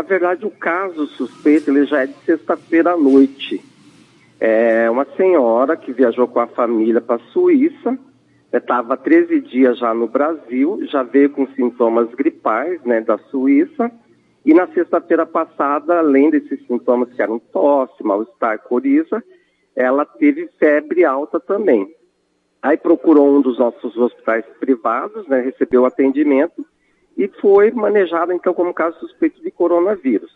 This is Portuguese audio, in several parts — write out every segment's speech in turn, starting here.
Na verdade, o caso suspeito ele já é de sexta-feira à noite. É uma senhora que viajou com a família para a Suíça, estava 13 dias já no Brasil, já veio com sintomas gripais, né, da Suíça, e na sexta-feira passada, além desses sintomas que eram tosse, mal-estar, coriza, ela teve febre alta também. Aí procurou um dos nossos hospitais privados, né, recebeu atendimento e foi manejada então como caso suspeito de coronavírus.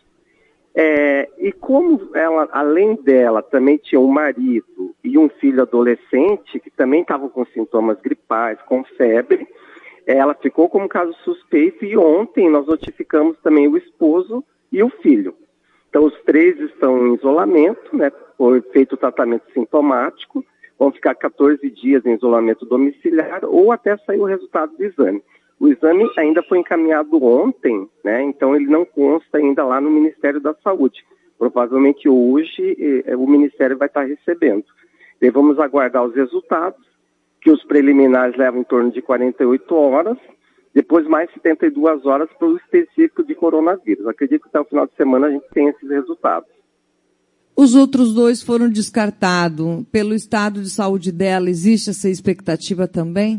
E como ela, além dela, também tinha um marido e um filho adolescente que também estavam com sintomas gripais, com febre, ela ficou como caso suspeito e ontem nós notificamos também o esposo e o filho. Então os três estão em isolamento, né? Foi feito o tratamento sintomático, vão ficar 14 dias em isolamento domiciliar ou até sair o resultado do exame. O exame ainda foi encaminhado ontem, né? Então ele não consta ainda lá no Ministério da Saúde. Provavelmente hoje o Ministério vai estar recebendo. E vamos aguardar os resultados, que os preliminares levam em torno de 48 horas, depois mais 72 horas para o específico de coronavírus. Acredito que até o final de semana a gente tem esses resultados. Os outros dois foram descartados. Pelo estado de saúde dela, existe essa expectativa também?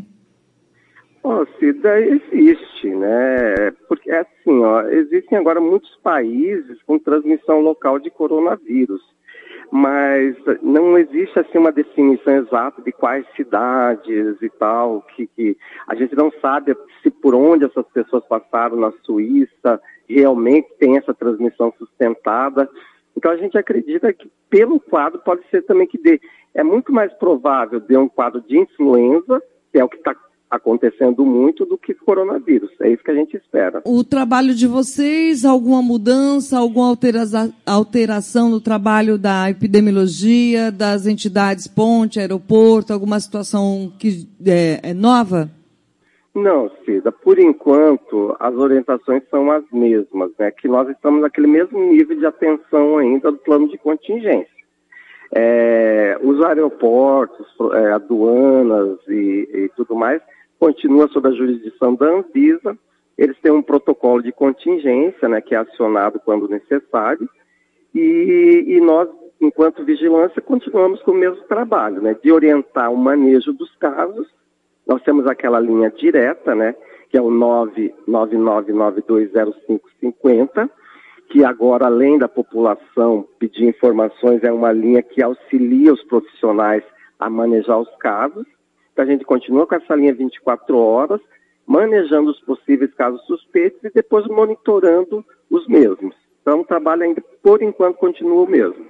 Cida, existe, né? Porque assim, existem agora muitos países com transmissão local de coronavírus, mas não existe assim uma definição exata de quais cidades e tal, que a gente não sabe se por onde essas pessoas passaram na Suíça realmente tem essa transmissão sustentada. Então a gente acredita que pelo quadro pode ser também que dê. É muito mais provável de um quadro de influenza, que é o que está acontecendo muito, do que coronavírus. É isso que a gente espera. O trabalho de vocês, alguma mudança, alguma alteração no trabalho da epidemiologia, das entidades ponte, aeroporto, alguma situação que é nova? Não, Cida, por enquanto as orientações são as mesmas, né? Que nós estamos naquele mesmo nível de atenção ainda do plano de contingência. Os aeroportos, aduanas e tudo mais, continua sob a jurisdição da Anvisa. Eles têm um protocolo de contingência, né, que é acionado quando necessário, e nós, enquanto vigilância, continuamos com o mesmo trabalho, né, de orientar o manejo dos casos. Nós temos aquela linha direta, né, que é o 999920550, que agora, além da população pedir informações, é uma linha que auxilia os profissionais a manejar os casos. Então, a gente continua com essa linha 24 horas, manejando os possíveis casos suspeitos e depois monitorando os mesmos. Então, o trabalho ainda, por enquanto, continua o mesmo.